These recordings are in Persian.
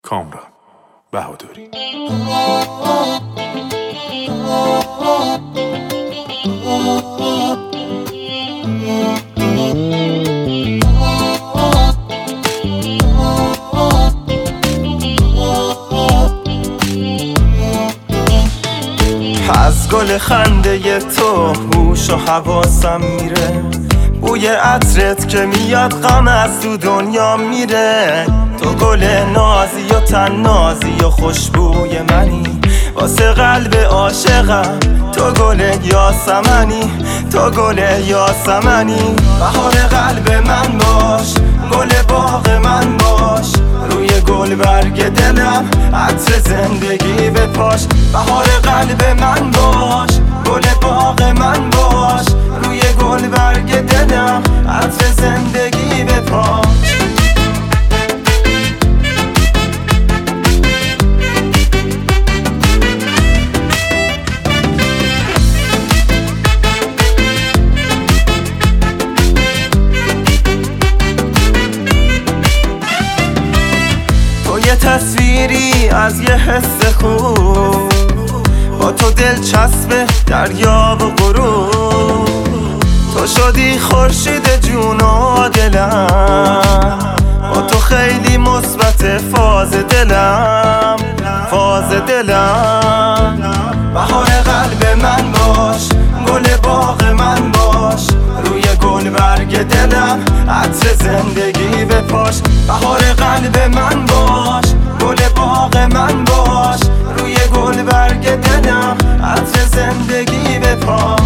کامران بهادری. از گل خنده تو هوش و حواسم میره، بوی عطرت که میاد غم از تو دنیا میره. تو گل نازی و تنازی و خوشبوی منی، واسه قلب عاشقم تو گل یاسمنی، تو گل یاسمنی. بهار قلب من باش، گل باغ من باش، روی گل برگ دلم عطر زندگی بپاش. بهار قلب من باش، گل باغ من باش، روی گل برگ دلم عطر زندگی بپاش. یه تصویری از یه حس خوب، با تو دلچسب دریا و غروب. تو شدی خورشید جون و دلم، با تو خیلی مثبت فاز دلم، فاز دلم. بهار قلب من باش، گل باغ من باش، روی گل برگ دلم عطر زندگی بپاش. بهار قلب من باش، گل باغ من باش، روی گل برگ دلم عطر زندگی بپاش.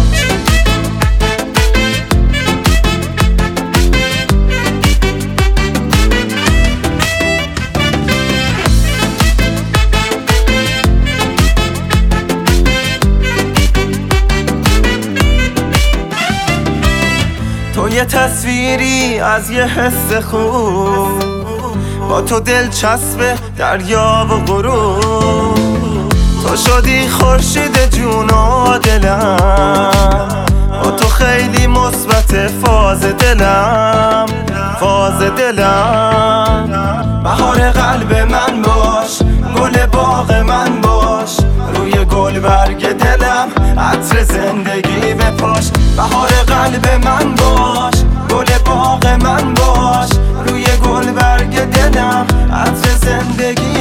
تو یه تصویری از یه حس خوب، با تو دلچسب دریا و غروب. تو شدی خورشید جون و دلم، با تو خیلی مثبت فاز دلم، فاز دلم. بهار قلب من باش، گل باغ من باش، روی گل برگ دلم عطر زندگی بپاش. بهار قلب من باش، گل باغ من باش، روی گل برگ دلم عطر زندگی